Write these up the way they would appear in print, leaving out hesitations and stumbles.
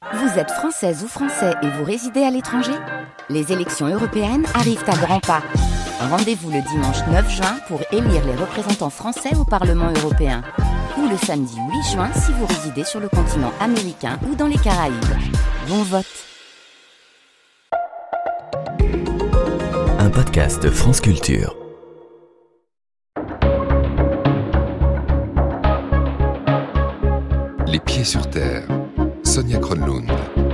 Vous êtes française ou français et vous résidez à l'étranger ? Les élections européennes arrivent à grands pas. Rendez-vous le dimanche 9 juin pour élire les représentants français au Parlement européen. Ou le samedi 8 juin si vous résidez sur le continent américain ou dans les Caraïbes. Bon vote! Un podcast France Culture. Les pieds sur terre. Sonia Kronlund.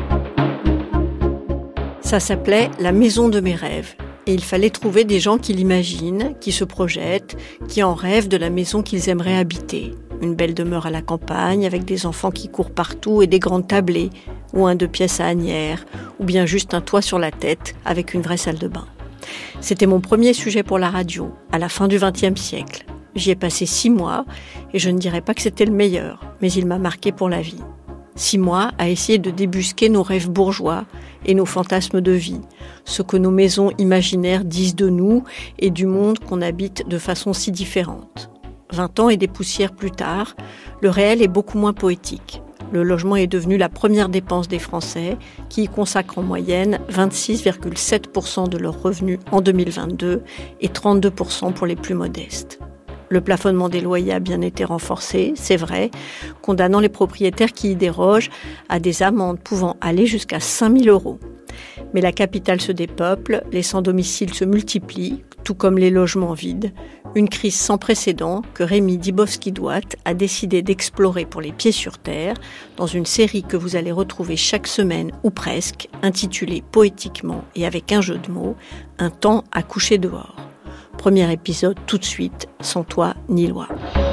Ça s'appelait La maison de mes rêves. Et il fallait trouver des gens qui l'imaginent, qui se projettent, qui en rêvent de la maison qu'ils aimeraient habiter. Une belle demeure à la campagne, avec des enfants qui courent partout et des grandes tablées, ou un 2 pièces à Asnières, ou bien juste un toit sur la tête, avec une vraie salle de bain. C'était mon premier sujet pour la radio, à la fin du XXe siècle. J'y ai passé 6 mois, et je ne dirais pas que c'était le meilleur, mais il m'a marqué pour la vie. 6 mois à essayer de débusquer nos rêves bourgeois et nos fantasmes de vie, ce que nos maisons imaginaires disent de nous et du monde qu'on habite de façon si différente. 20 ans et des poussières plus tard, le réel est beaucoup moins poétique. Le logement est devenu la première dépense des Français, qui y consacrent en moyenne 26,7% de leurs revenus en 2022 et 32% pour les plus modestes. Le plafonnement des loyers a bien été renforcé, c'est vrai, condamnant les propriétaires qui y dérogent à des amendes pouvant aller jusqu'à 5 000 €. Mais la capitale se dépeuple, les sans-domicile se multiplient, tout comme les logements vides. Une crise sans précédent que Rémi Dibowski-Douat a décidé d'explorer pour les pieds sur terre dans une série que vous allez retrouver chaque semaine ou presque, intitulée poétiquement et avec un jeu de mots, Un temps à coucher dehors. Premier épisode tout de suite, Sans toit ni loi.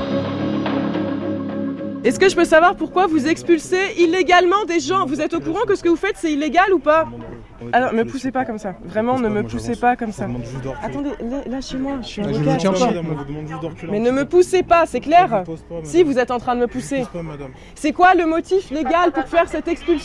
Est-ce que je peux savoir pourquoi vous expulsez illégalement des gens ? Vous êtes au courant que ce que vous faites c'est illégal ou pas ? Alors, me poussez pas comme ça. Vraiment, ne me poussez pas comme ça. Attendez, lâchez-moi, je suis avocat. Mais ne me poussez pas, c'est clair ? Si, vous êtes en train de me pousser. C'est quoi le motif légal pour faire cette expulsion ?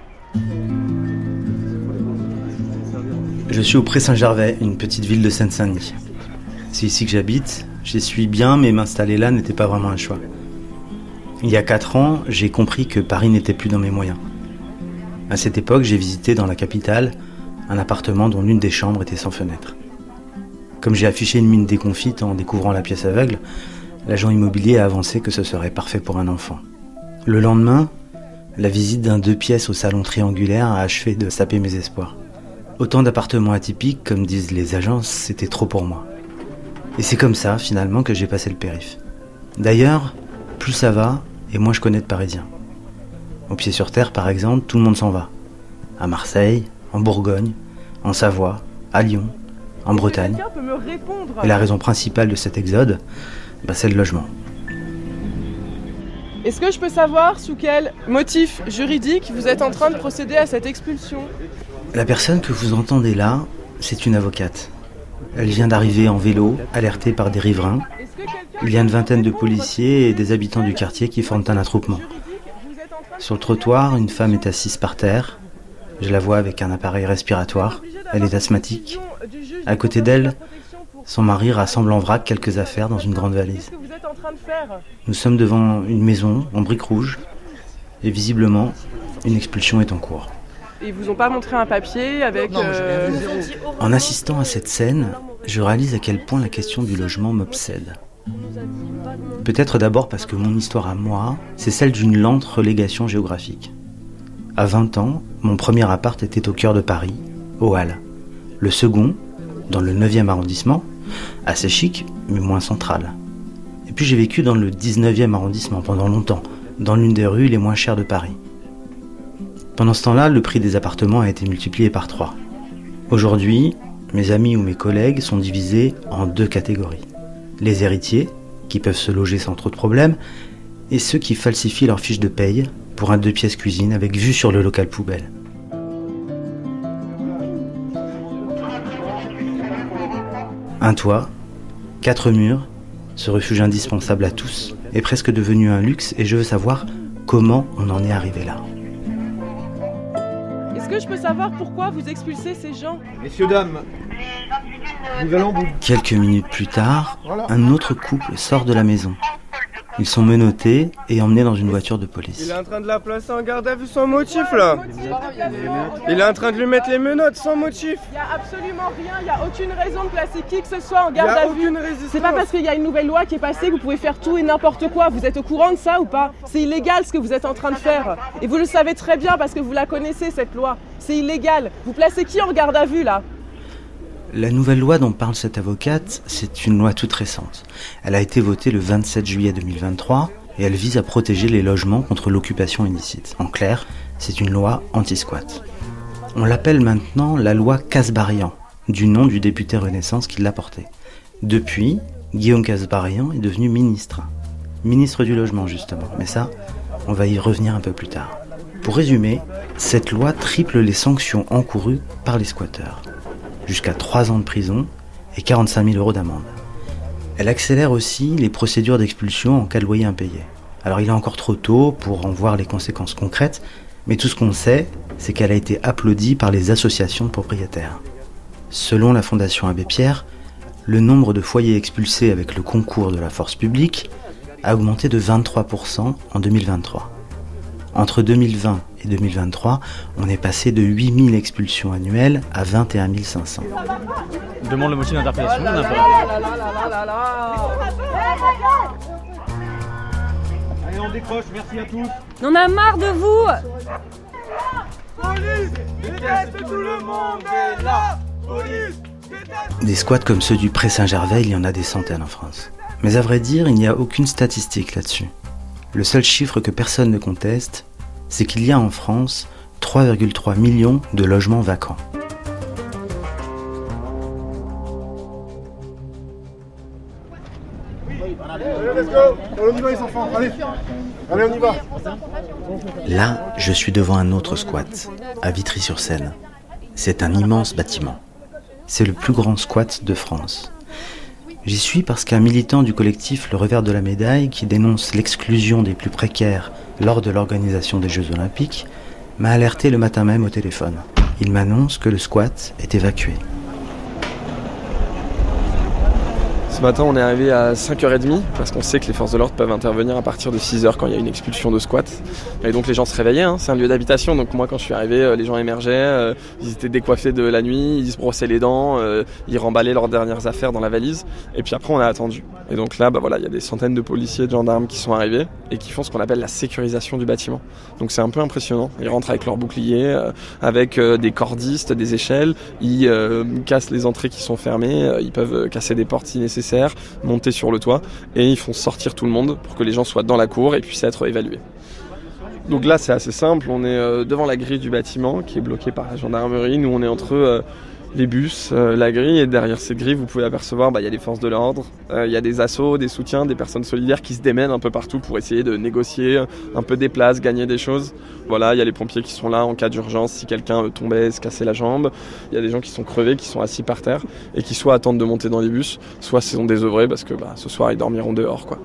Je suis au Pré-Saint-Gervais, une petite ville de Seine-Saint-Denis. C'est ici que j'habite, j'y suis bien, mais m'installer là n'était pas vraiment un choix. Il y a 4 ans, j'ai compris que Paris n'était plus dans mes moyens. À cette époque, j'ai visité dans la capitale un appartement dont l'une des chambres était sans fenêtre. Comme j'ai affiché une mine déconfite en découvrant la pièce aveugle, l'agent immobilier a avancé que ce serait parfait pour un enfant. Le lendemain, la visite d'un 2 pièces au salon triangulaire a achevé de saper mes espoirs. Autant d'appartements atypiques, comme disent les agences, c'était trop pour moi. Et c'est comme ça, finalement, que j'ai passé le périph'. D'ailleurs, plus ça va, et moins je connais de Parisiens. Au pied sur terre, par exemple, tout le monde s'en va. À Marseille, en Bourgogne, en Savoie, à Lyon, en Bretagne. Et la raison principale de cet exode, c'est le logement. Est-ce que je peux savoir sous quel motif juridique vous êtes en train de procéder à cette expulsion ? La personne que vous entendez là, c'est une avocate. Elle vient d'arriver en vélo, alertée par des riverains. Il y a une vingtaine de policiers et des habitants du quartier qui forment un attroupement. Sur le trottoir, une femme est assise par terre. Je la vois avec un appareil respiratoire. Elle est asthmatique. À côté d'elle, son mari rassemble en vrac quelques affaires dans une grande valise. Nous sommes devant une maison en briques rouges et visiblement, une expulsion est en cours. Ils vous ont pas montré un papier avec... En assistant à cette scène, je réalise à quel point la question du logement m'obsède. Peut-être d'abord parce que mon histoire à moi, c'est celle d'une lente relégation géographique. À 20 ans, mon premier appart était au cœur de Paris, aux Halles. Le second, dans le 9e arrondissement, assez chic, mais moins central. Et puis j'ai vécu dans le 19e arrondissement pendant longtemps, dans l'une des rues les moins chères de Paris. Pendant ce temps-là, le prix des appartements a été multiplié par 3. Aujourd'hui, mes amis ou mes collègues sont divisés en 2 catégories. Les héritiers, qui peuvent se loger sans trop de problèmes, et ceux qui falsifient leur fiche de paye pour un 2 pièces cuisine avec vue sur le local poubelle. Un toit, 4 murs, ce refuge indispensable à tous, est presque devenu un luxe et je veux savoir comment on en est arrivé là. Est-ce que je peux savoir pourquoi vous expulsez ces gens ? Messieurs, dames, nous allons vous... Quelques minutes plus tard, un autre couple sort de la maison. Ils sont menottés et emmenés dans une voiture de police. Il est en train de la placer en garde à vue sans motif là. Il est en train de lui mettre les menottes sans motif. Il n'y a absolument rien, il n'y a aucune raison de placer qui que ce soit en garde à vue. C'est pas parce qu'il y a une nouvelle loi qui est passée que vous pouvez faire tout et n'importe quoi. Vous êtes au courant de ça ou pas? C'est illégal ce que vous êtes en train de faire. Et vous le savez très bien parce que vous la connaissez cette loi. C'est illégal. Vous placez qui en garde à vue là? La nouvelle loi dont parle cette avocate, c'est une loi toute récente. Elle a été votée le 27 juillet 2023 et elle vise à protéger les logements contre l'occupation illicite. En clair, c'est une loi anti-squat. On l'appelle maintenant la loi Kasbarian, du nom du député Renaissance qui l'a portée. Depuis, Guillaume Kasbarian est devenu ministre du logement justement, mais ça, on va y revenir un peu plus tard. Pour résumer, cette loi triple les sanctions encourues par les squatteurs. Jusqu'à 3 ans de prison et 45 000 € d'amende. Elle accélère aussi les procédures d'expulsion en cas de loyer impayé. Alors il est encore trop tôt pour en voir les conséquences concrètes, mais tout ce qu'on sait, c'est qu'elle a été applaudie par les associations de propriétaires. Selon la Fondation Abbé Pierre, le nombre de foyers expulsés avec le concours de la force publique a augmenté de 23% en 2023. Entre 2020 et 2023, on est passé de 8 000 expulsions annuelles à 21 500. Je demande le motif d'interpellation. Allez, on décroche, merci à tous. On a marre de vous. Police, déteste tout le monde est là. Police, déteste. Des squats comme ceux du Pré Saint-Gervais, il y en a des centaines en France. Mais à vrai dire, il n'y a aucune statistique là-dessus. Le seul chiffre que personne ne conteste, c'est qu'il y a en France 3,3 millions de logements vacants. Allez, let's go. On y va les enfants, allez, on y va. Là, je suis devant un autre squat, à Vitry-sur-Seine. C'est un immense bâtiment. C'est le plus grand squat de France. J'y suis parce qu'un militant du collectif Le Revers de la Médaille, qui dénonce l'exclusion des plus précaires lors de l'organisation des Jeux Olympiques, m'a alerté le matin même au téléphone. Il m'annonce que le squat est évacué. Ce matin, on est arrivé à 5h30 parce qu'on sait que les forces de l'ordre peuvent intervenir à partir de 6h quand il y a une expulsion de squat. Et donc les gens se réveillaient, c'est un lieu d'habitation. Donc moi, quand je suis arrivé, les gens émergeaient, ils étaient décoiffés de la nuit, ils se brossaient les dents, ils remballaient leurs dernières affaires dans la valise. Et puis après, on a attendu. Et donc là, il y a des centaines de policiers et de gendarmes qui sont arrivés et qui font ce qu'on appelle la sécurisation du bâtiment. Donc c'est un peu impressionnant. Ils rentrent avec leurs boucliers, avec des cordistes, des échelles. Ils cassent les entrées qui sont fermées. Ils peuvent casser des portes si nécessaire, monter sur le toit et ils font sortir tout le monde pour que les gens soient dans la cour et puissent être évalués. Donc là c'est assez simple, on est devant la grille du bâtiment qui est bloquée par la gendarmerie. Nous on est entre les bus, la grille, et derrière cette grille vous pouvez apercevoir il y a les forces de l'ordre, il y a des assos, des soutiens, des personnes solidaires qui se démènent un peu partout pour essayer de négocier un peu des places, gagner des choses. Voilà, il y a les pompiers qui sont là en cas d'urgence si quelqu'un tombait, se cassait la jambe. Il y a des gens qui sont crevés, qui sont assis par terre et qui soit attendent de monter dans les bus, soit sont désœuvrés parce que ce soir ils dormiront dehors quoi.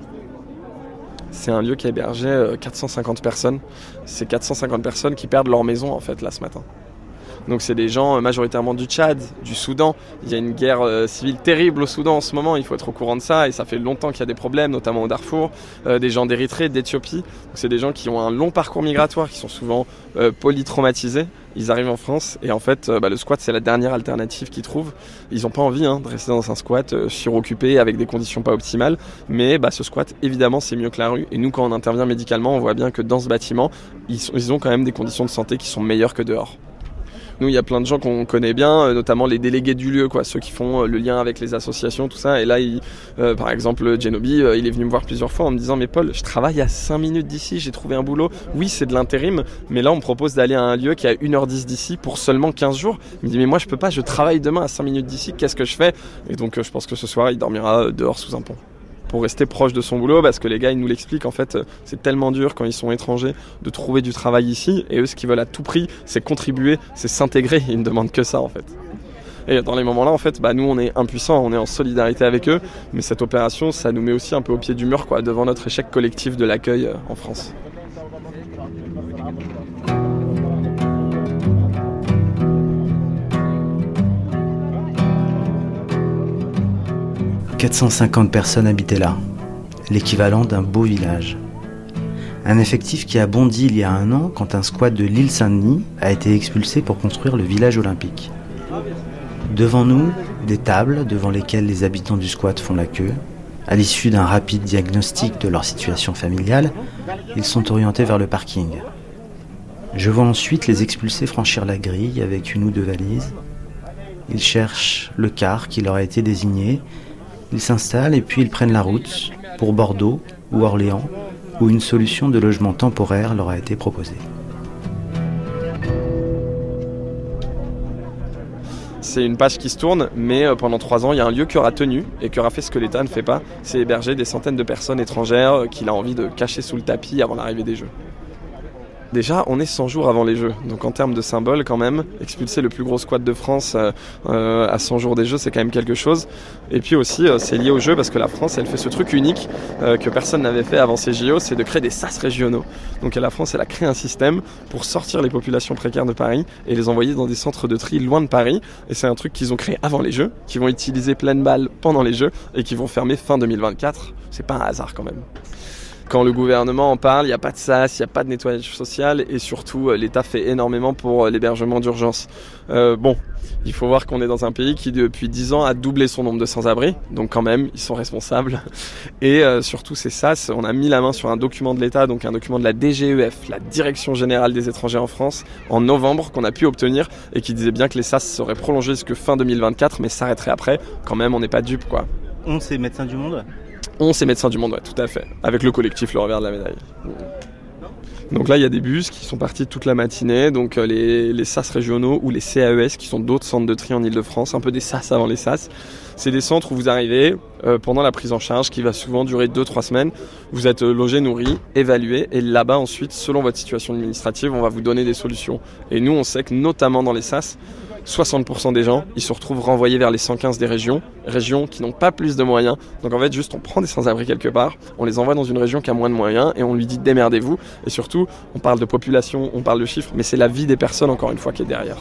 C'est un lieu qui hébergeait 450 personnes. C'est 450 personnes qui perdent leur maison en fait là ce matin. Donc c'est des gens majoritairement du Tchad, du Soudan. Il y a une guerre civile terrible au Soudan en ce moment, il faut être au courant de ça. Et ça fait longtemps qu'il y a des problèmes, notamment au Darfour. Des gens d'Érythrée, d'Éthiopie. Donc c'est des gens qui ont un long parcours migratoire, qui sont souvent polytraumatisés. Ils arrivent en France et en fait le squat c'est la dernière alternative qu'ils trouvent. Ils n'ont pas envie de rester dans un squat suroccupé avec des conditions pas optimales. Mais ce squat évidemment c'est mieux que la rue. Et nous quand on intervient médicalement on voit bien que dans ce bâtiment ils ont quand même des conditions de santé qui sont meilleures que dehors. Nous, il y a plein de gens qu'on connaît bien, notamment les délégués du lieu, ceux qui font le lien avec les associations, tout ça. Et là, par exemple, Genobi, il est venu me voir plusieurs fois en me disant « Mais Paul, je travaille à 5 minutes d'ici, j'ai trouvé un boulot. Oui, c'est de l'intérim, mais là, on me propose d'aller à un lieu qui est à 1h10 d'ici pour seulement 15 jours. » Il me dit « Mais moi, je peux pas, je travaille demain à 5 minutes d'ici, qu'est-ce que je fais ?» Et donc, je pense que ce soir, il dormira dehors sous un pont. Pour rester proche de son boulot, parce que les gars ils nous l'expliquent, en fait c'est tellement dur quand ils sont étrangers de trouver du travail ici, et eux ce qu'ils veulent à tout prix c'est contribuer, c'est s'intégrer, ils ne demandent que ça en fait. Et dans les moments là en fait nous on est impuissants, on est en solidarité avec eux, mais cette opération ça nous met aussi un peu au pied du mur devant notre échec collectif de l'accueil en France. 450 personnes habitaient là. l'équivalent d'un beau village. Un effectif qui a bondi il y a 1 an quand un squat de l'île Saint-Denis a été expulsé pour construire le village olympique. Devant nous, des tables devant lesquelles les habitants du squat font la queue. À l'issue d'un rapide diagnostic de leur situation familiale, ils sont orientés vers le parking. Je vois ensuite les expulsés franchir la grille avec 1 ou 2 valises. Ils cherchent le car qui leur a été désigné. Ils s'installent et puis ils prennent la route pour Bordeaux ou Orléans, où une solution de logement temporaire leur a été proposée. C'est une page qui se tourne, mais pendant 3 ans, il y a un lieu qui aura tenu et qui aura fait ce que l'État ne fait pas, c'est héberger des centaines de personnes étrangères qu'il a envie de cacher sous le tapis avant l'arrivée des Jeux. Déjà, on est 100 jours avant les Jeux, donc en termes de symbole quand même, expulser le plus gros squat de France à 100 jours des Jeux, c'est quand même quelque chose. Et puis aussi, c'est lié aux Jeux parce que la France, elle fait ce truc unique que personne n'avait fait avant ces JO, c'est de créer des sas régionaux. Donc la France, elle a créé un système pour sortir les populations précaires de Paris et les envoyer dans des centres de tri loin de Paris. Et c'est un truc qu'ils ont créé avant les Jeux, qu'ils vont utiliser pleine balle pendant les Jeux et qu'ils vont fermer fin 2024. C'est pas un hasard quand même. Quand le gouvernement en parle, il n'y a pas de sas, il n'y a pas de nettoyage social et surtout l'État fait énormément pour l'hébergement d'urgence. Il faut voir qu'on est dans un pays qui depuis 10 ans a doublé son nombre de sans-abri, donc quand même ils sont responsables. Et surtout ces sas, on a mis la main sur un document de l'État, donc un document de la DGEF, la Direction Générale des Étrangers en France, en novembre qu'on a pu obtenir et qui disait bien que les sas seraient prolongés jusque fin 2024 mais s'arrêteraient après. Quand même on n'est pas dupes quoi. On, c'est Médecins du Monde ? On, c'est Médecins du Monde, ouais, tout à fait. Avec le collectif Le Revers de la Médaille. Donc là, il y a des bus qui sont partis toute la matinée. Donc les SAS régionaux ou les CAES, qui sont d'autres centres de tri en Ile-de-France, un peu des SAS avant les SAS. C'est des centres où vous arrivez pendant la prise en charge qui va souvent durer 2-3 semaines. Vous êtes logé, nourri, évalué. Et là-bas, ensuite, selon votre situation administrative, on va vous donner des solutions. Et nous, on sait que notamment dans les SAS, 60% des gens, ils se retrouvent renvoyés vers les 115 des régions qui n'ont pas plus de moyens. Donc en fait, juste on prend des sans-abri quelque part, on les envoie dans une région qui a moins de moyens et on lui dit démerdez-vous. Et surtout, on parle de population, on parle de chiffres, mais c'est la vie des personnes encore une fois qui est derrière.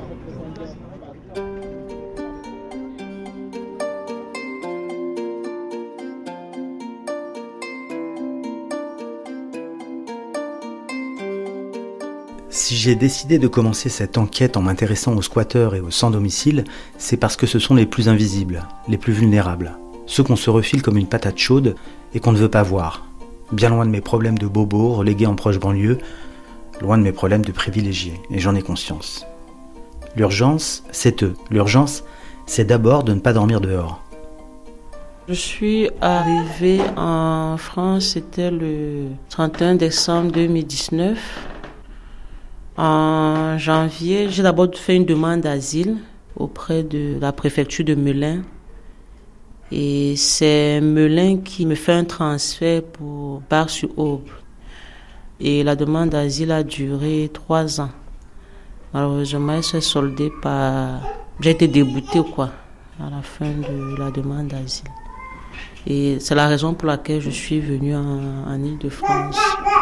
Si j'ai décidé de commencer cette enquête en m'intéressant aux squatteurs et aux sans-domicile, c'est parce que ce sont les plus invisibles, les plus vulnérables, ceux qu'on se refile comme une patate chaude et qu'on ne veut pas voir. Bien loin de mes problèmes de bobos relégués en proche banlieue, loin de mes problèmes de privilégiés, et j'en ai conscience. L'urgence, c'est eux. L'urgence, c'est d'abord de ne pas dormir dehors. Je suis arrivée en France, c'était le 31 décembre 2019. En janvier, j'ai d'abord fait une demande d'asile auprès de la préfecture de Melun. Et c'est Melun qui me fait un transfert pour Bar-sur-Aube. Et la demande d'asile a duré 3 ans. Malheureusement, elle s'est soldée par... J'ai été déboutée, à la fin de la demande d'asile. Et c'est la raison pour laquelle je suis venue en Ile-de-France.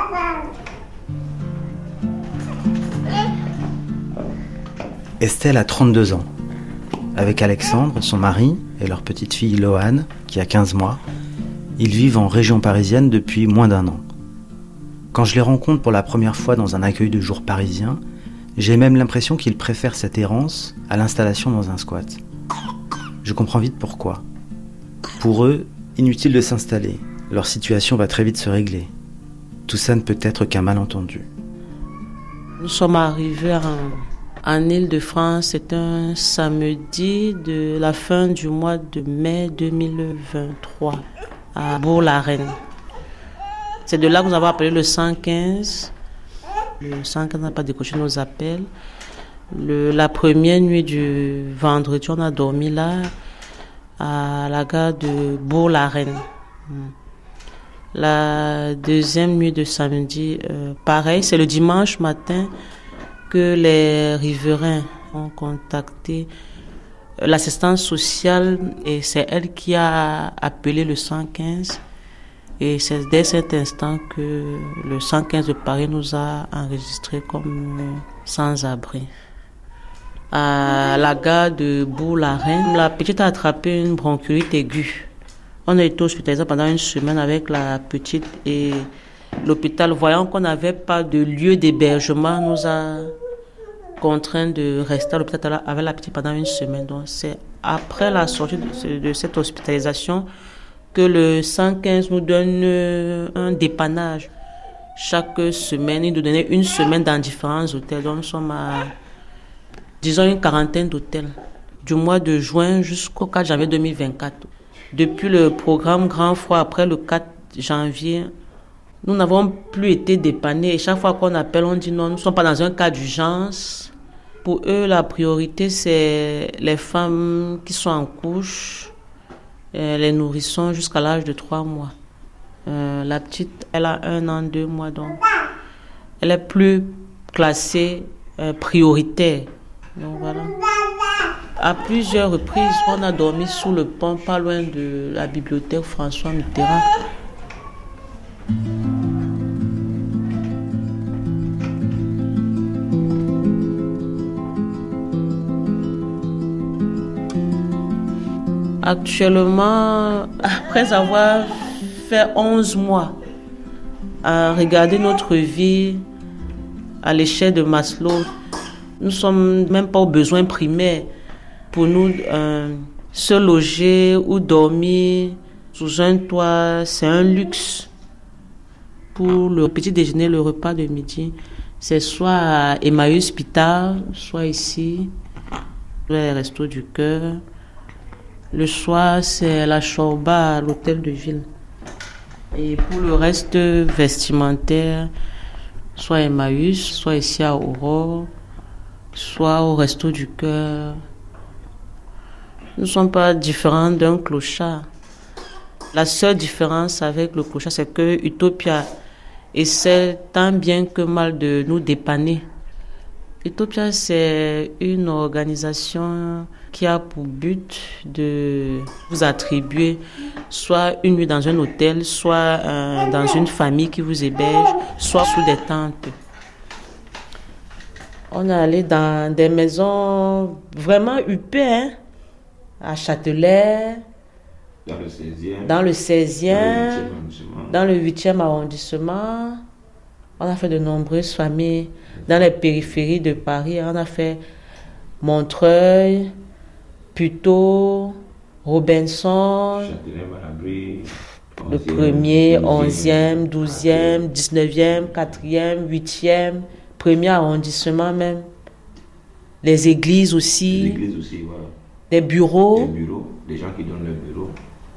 Estelle a 32 ans. Avec Alexandre, son mari, et leur petite fille Loane, qui a 15 mois, ils vivent en région parisienne depuis moins d'1 an. Quand je les rencontre pour la première fois dans un accueil de jour parisien, j'ai même l'impression qu'ils préfèrent cette errance à l'installation dans un squat. Je comprends vite pourquoi. Pour eux, inutile de s'installer, leur situation va très vite se régler. Tout ça ne peut être qu'un malentendu. Nous sommes arrivés en Ile-de-France, c'est un samedi de la fin du mois de mai 2023 à Bourg-la-Reine. C'est de là que nous avons appelé le 115. Le 115 n'a pas décroché nos appels. La première nuit du vendredi, on a dormi là, à la gare de Bourg-la-Reine. La deuxième nuit de samedi, pareil, c'est le dimanche matin que les riverains ont contacté l'assistance sociale et c'est elle qui a appelé le 115. Et c'est dès cet instant que le 115 de Paris nous a enregistrés comme sans-abri. À la gare de Bourg-la-Reine, la petite a attrapé une bronchiolite aiguë. On a été hospitalisé pendant une semaine avec la petite et l'hôpital, voyant qu'on n'avait pas de lieu d'hébergement, nous a contraints de rester à l'hôpital avec la petite pendant une semaine. Donc c'est après la sortie de cette hospitalisation que le 115 nous donne un dépannage. Chaque semaine, il nous donnait une semaine dans différents hôtels. Donc nous sommes à, disons, une quarantaine d'hôtels. Du mois de juin jusqu'au 4 janvier 2024. Depuis le programme Grand Froid, après le 4 janvier, nous n'avons plus été dépannés. Et chaque fois qu'on appelle, on dit non, nous ne sommes pas dans un cas d'urgence. Pour eux, la priorité, c'est les femmes qui sont en couche, les nourrissons jusqu'à l'âge de 3 mois. La petite, elle a 1 an, 2 mois, donc elle est plus classée prioritaire. Donc voilà. À plusieurs reprises, on a dormi sous le pont, pas loin de la bibliothèque François Mitterrand. Actuellement, après avoir fait 11 mois à regarder notre vie à l'échelle de Maslow, nous ne sommes même pas aux besoins primaires. Pour nous, se loger ou dormir sous un toit, c'est un luxe. Pour le petit déjeuner, le repas de midi, c'est soit à Emmaüs Pitard, soit ici, les Restos du Cœur. Le soir, c'est la Chorba à l'hôtel de ville. Et pour le reste vestimentaire, soit Emmaüs, soit ici à Aurore, soit au Resto du Cœur. Nous ne sommes pas différents d'un clochard. La seule différence avec le clochard, c'est que Utopia essaie tant bien que mal de nous dépanner. Utopia, c'est une organisation qui a pour but de vous attribuer soit une nuit dans un hôtel, soit dans une famille qui vous héberge, soit sous des tentes. On est allé dans des maisons vraiment huppées, hein? À Châtelet, dans le 16e, dans le 8e arrondissement. On a fait de nombreuses familles dans les périphéries de Paris. On a fait Montreuil, Puteaux, Robinson, le 1er, 11e, 12e, 19e, 4e, 8e, 1er arrondissement même. Les églises aussi. Les églises aussi, voilà. Des bureaux. Des bureaux, des gens qui donnent leurs bureaux.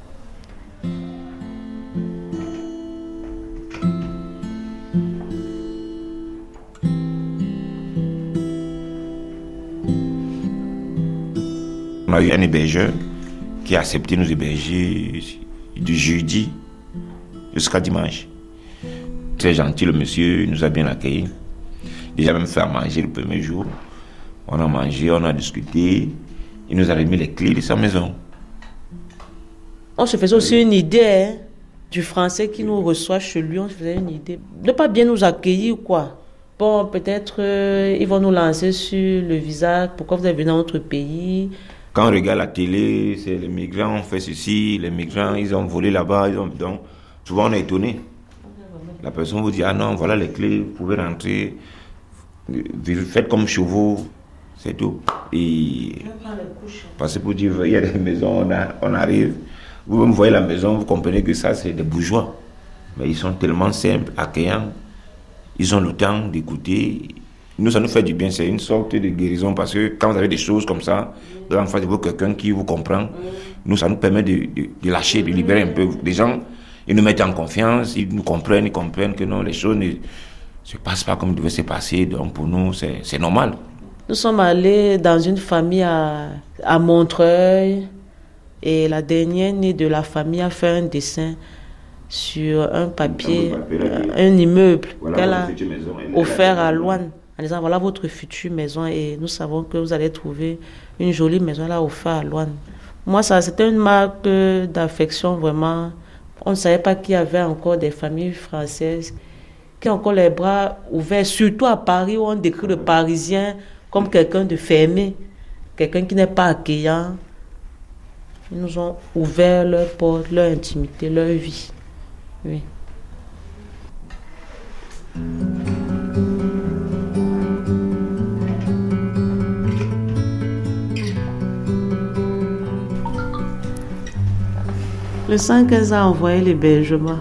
On a eu un hébergeur qui a accepté de nous héberger du jeudi jusqu'à dimanche. Très gentil, le monsieur, il nous a bien accueillis. Il a même fait à manger le premier jour. On a mangé, on a discuté. Il nous a remis les clés de sa maison. On se faisait aussi une idée du Français qui nous reçoit chez lui. On se faisait une idée de ne pas bien nous accueillir ou quoi. Bon, peut-être ils vont nous lancer sur le visage. Pourquoi vous êtes venu dans notre pays? Quand on regarde la télé, c'est les migrants ont fait ceci, les migrants ils ont volé là-bas, donc souvent on est étonné. La personne vous dit ah non, voilà les clés, vous pouvez rentrer, faites comme chez vous, c'est tout. Et parce que pour dire il y a des maisons, on arrive, vous me voyez la maison, vous comprenez que ça c'est des bourgeois, mais ils sont tellement simples, accueillants, ils ont le temps d'écouter. Nous, ça nous fait du bien, c'est une sorte de guérison parce que quand vous avez des choses comme ça, en face de vous, quelqu'un qui vous comprend, nous, ça nous permet de lâcher, de libérer un peu. Les gens, ils nous mettent en confiance, ils nous comprennent, ils comprennent que non, les choses ne se passent pas comme elles devaient se passer. Donc pour nous, c'est normal. Nous sommes allés dans une famille à Montreuil et la dernière née de la famille a fait un dessin sur un papier, un immeuble qu'elle a offert à Loane. En disant, voilà votre future maison et nous savons que vous allez trouver une jolie maison. Elle a offert à Loane. Moi, ça, c'était une marque d'affection vraiment. On ne savait pas qu'il y avait encore des familles françaises qui ont encore les bras ouverts, surtout à Paris où on décrit le Parisien comme quelqu'un de fermé, quelqu'un qui n'est pas accueillant. Ils nous ont ouvert leurs portes, leur intimité, leur vie. Oui. Le 115 a envoyé l'hébergement.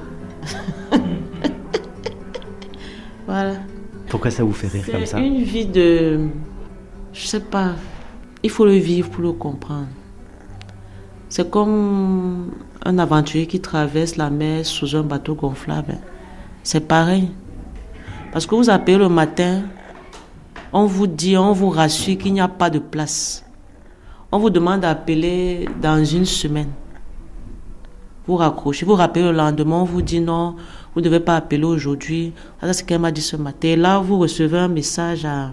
Voilà. Pourquoi ça vous fait rire comme ça? C'est une vie de... Je sais pas. Il faut le vivre pour le comprendre. C'est comme un aventurier qui traverse la mer sous un bateau gonflable. C'est pareil. Parce que vous appelez le matin, on vous dit, on vous rassure qu'il n'y a pas de place. On vous demande d'appeler dans une semaine. Vous raccrochez, vous rappelez le lendemain, on vous dit non, vous ne devez pas appeler aujourd'hui. Ça, c'est ce qu'elle m'a dit ce matin. Et là, vous recevez un message à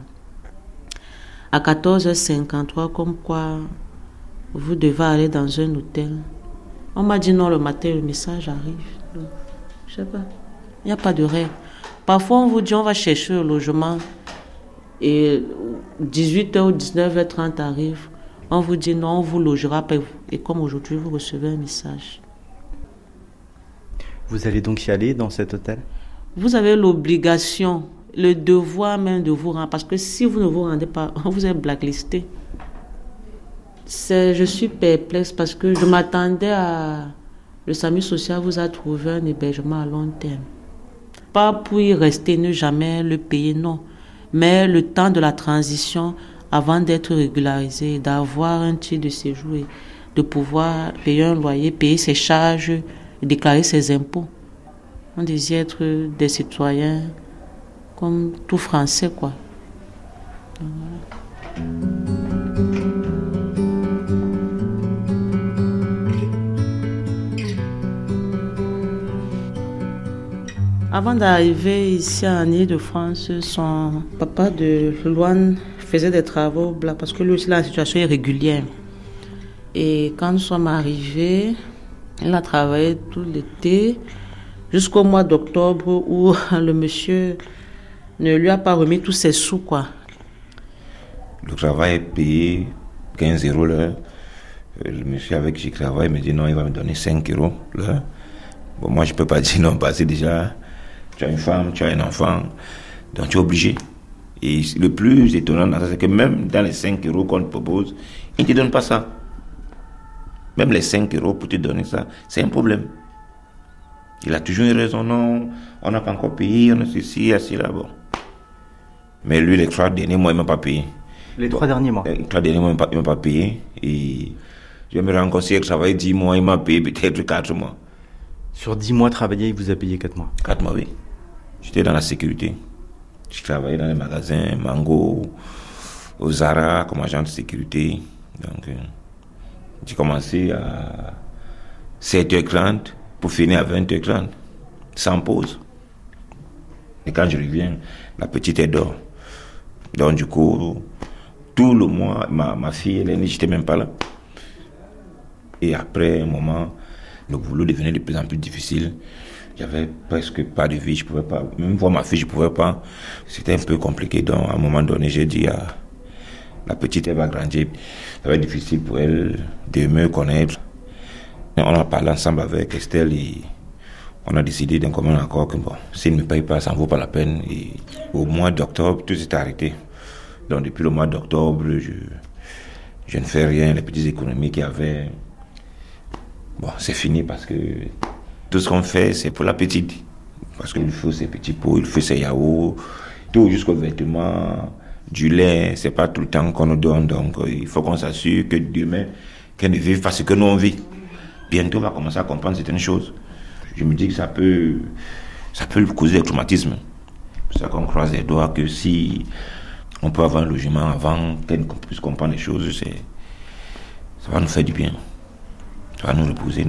14h53, comme quoi vous devez aller dans un hôtel. On m'a dit non, le matin, le message arrive. Donc, je sais pas. Il n'y a pas de règle. Parfois, on vous dit on va chercher le logement et 18h ou 19h30 arrive. On vous dit non, on vous logera pas. Et comme aujourd'hui, vous recevez un message. Vous allez donc y aller dans cet hôtel? Vous avez l'obligation, le devoir même de vous rendre. Parce que si vous ne vous rendez pas, vous êtes blacklisté. Je suis perplexe parce que je m'attendais à... Le SAMU social vous a trouvé un hébergement à long terme. Pas pour y rester, ne jamais le payer, non. Mais le temps de la transition, avant d'être régularisé, d'avoir un titre de séjour et de pouvoir payer un loyer, payer ses charges, déclarer ses impôts. On désire être des citoyens comme tout Français, quoi. Voilà. Avant d'arriver ici en Île-de-France, son papa de Louane faisait des travaux là, parce que lui aussi, la situation est régulière. Et quand nous sommes arrivés, il a travaillé tout l'été jusqu'au mois d'octobre où le monsieur ne lui a pas remis tous ses sous, quoi. Le travail est payé 15 € l'heure. Le monsieur avec qui je travaille me dit non, il va me donner 5 € l'heure. Bon, moi, je ne peux pas dire non parce que déjà, tu as une femme, tu as un enfant, donc tu es obligé. Et le plus étonnant dans ça, c'est que même dans les 5 € qu'on te propose, ils ne te donnent pas ça. Même les 5 € pour te donner ça, c'est un problème. Il a toujours une raison, non, on n'a pas encore payé, on a ceci, là, bon. Mais lui, les 3 derniers mois, il ne m'a pas payé. Les 3 derniers mois? Les 3 derniers mois, il ne m'a pas payé. Et je me rends compte qu'il a travaillé 10 mois, il m'a payé peut-être 4 mois. Sur 10 mois travaillés, il vous a payé 4 mois? 4 mois, oui. J'étais dans la sécurité. Je travaillais dans les magasins Mango, au Zara, comme agent de sécurité. Donc, j'ai commencé à 7h30 pour finir à 20h30, sans pause. Et quand je reviens, la petite est dehors. Donc du coup, tout le mois, ma fille, elle n'était même pas là. Et après un moment, le boulot devenait de plus en plus difficile. J'avais presque pas de vie, je pouvais pas, même voir ma fille, je pouvais pas. C'était un peu compliqué. Donc à un moment donné, j'ai dit à la petite, elle va grandir. Ça va être difficile pour elle de me connaître. Et on a parlé ensemble avec Estelle et on a décidé d'un commun accord que bon, s'il ne me paye pas, ça ne vaut pas la peine. Et au mois d'octobre, tout s'est arrêté. Donc depuis le mois d'octobre, je ne fais rien. Les petites économies qu'il y avait, bon, c'est fini parce que tout ce qu'on fait, c'est pour la petite. Parce qu'il faut ses petits pots, il faut ses yaourts, tout jusqu'aux vêtements, du lait, c'est pas tout le temps qu'on nous donne. Donc il faut qu'on s'assure que demain, qu'elle ne vive pas ce que nous on vit. Bientôt, on va commencer à comprendre certaines choses. Je me dis que ça peut lui causer des traumatismes. C'est ça qu'on croise les doigts que si on peut avoir un logement avant qu'elle puisse comprendre les choses, ça va nous faire du bien. Ça va nous reposer.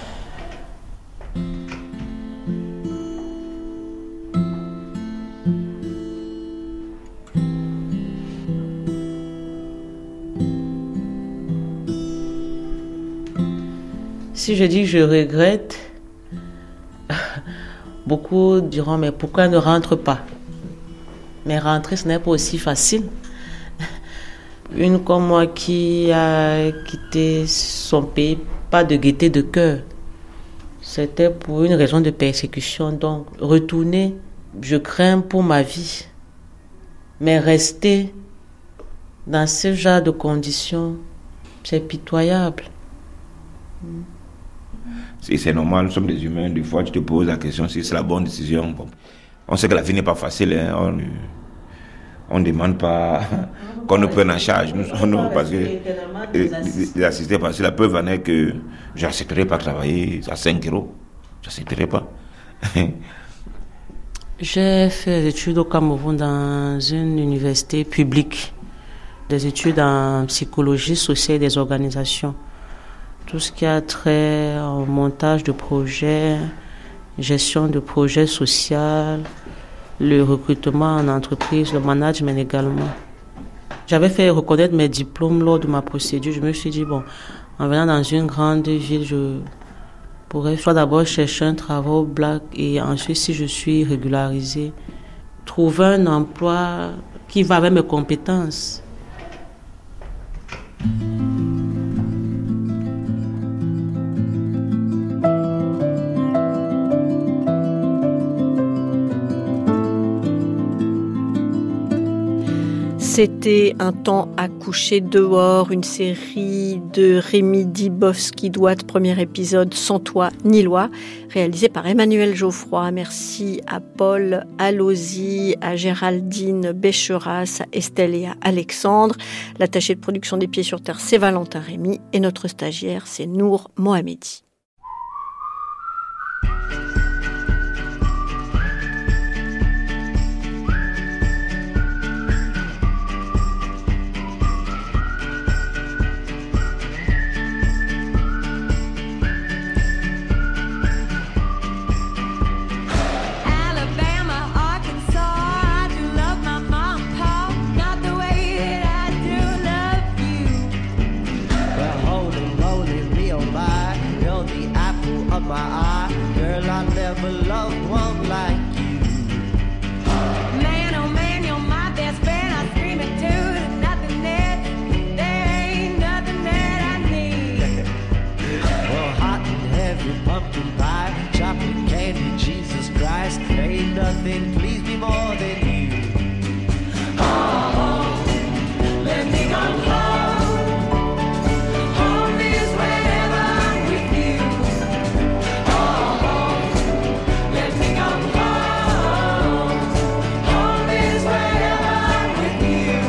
Si je dis que je regrette, beaucoup diront mais pourquoi elle ne rentre pas? Mais rentrer, ce n'est pas aussi facile. Une comme moi qui a quitté son pays, pas de gaieté de cœur. C'était pour une raison de persécution. Donc, retourner, je crains pour ma vie. Mais rester dans ce genre de conditions, c'est pitoyable. Si c'est normal, nous sommes des humains. Des fois, tu te poses la question si c'est la bonne décision. Bon. On sait que la vie n'est pas facile. Hein. On ne demande pas qu'on nous prenne en charge. Parce que les assistés partiels, la preuve en est que je n'accepterai pas travailler à 5 euros. Je n'accepterai pas. J'ai fait des études au Cameroun dans une université publique. Des études en psychologie sociale des organisations. Tout ce qui a trait au montage de projets, gestion de projets sociaux, le recrutement en entreprise, le management également. J'avais fait reconnaître mes diplômes lors de ma procédure. Je me suis dit, bon, en venant dans une grande ville, je pourrais soit d'abord chercher un travail au black et ensuite, si je suis régularisée, trouver un emploi qui va avec mes compétences. C'était Un temps à coucher dehors, une série de Rémi Dibowski-Douat, premier épisode Sans toi ni loi, réalisé par Emmanuel Geoffroy. Merci à Paul Allozy, à Géraldine Bécheras, à Estelle et à Alexandre. L'attaché de production des Pieds sur Terre, c'est Valentin Rémy et notre stagiaire, c'est Nour Mohamedi. Nothing please me more than you. Oh, let me go home. Home is wherever I'm with you. Oh, let me go home. Home is wherever I'm with you.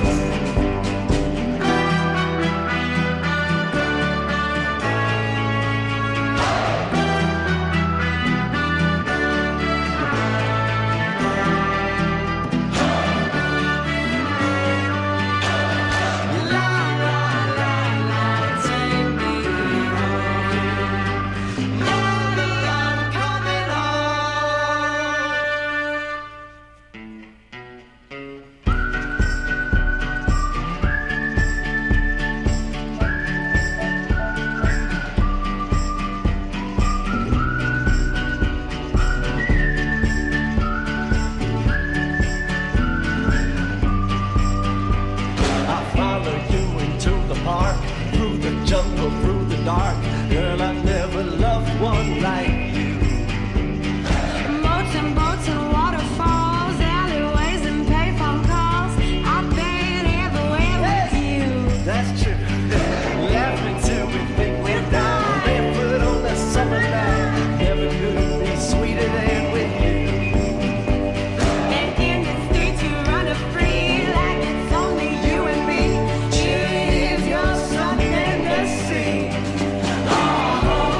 Oh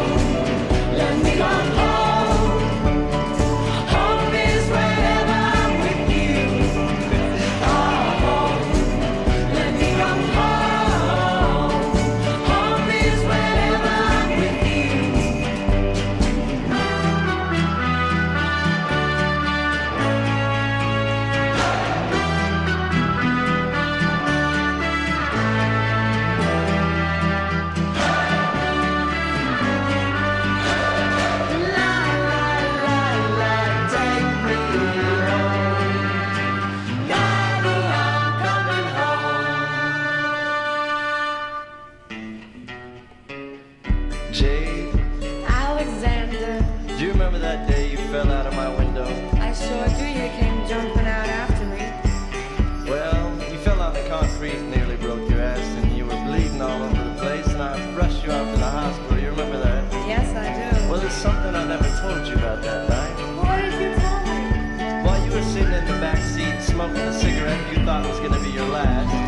street, nearly broke your ass, and you were bleeding all over the place, and I rushed you out to the hospital. You remember that? Yes, I do. Well, there's something I never told you about that night. What did you tell me? While you were sitting in the back seat smoking a cigarette you thought was going to be your last,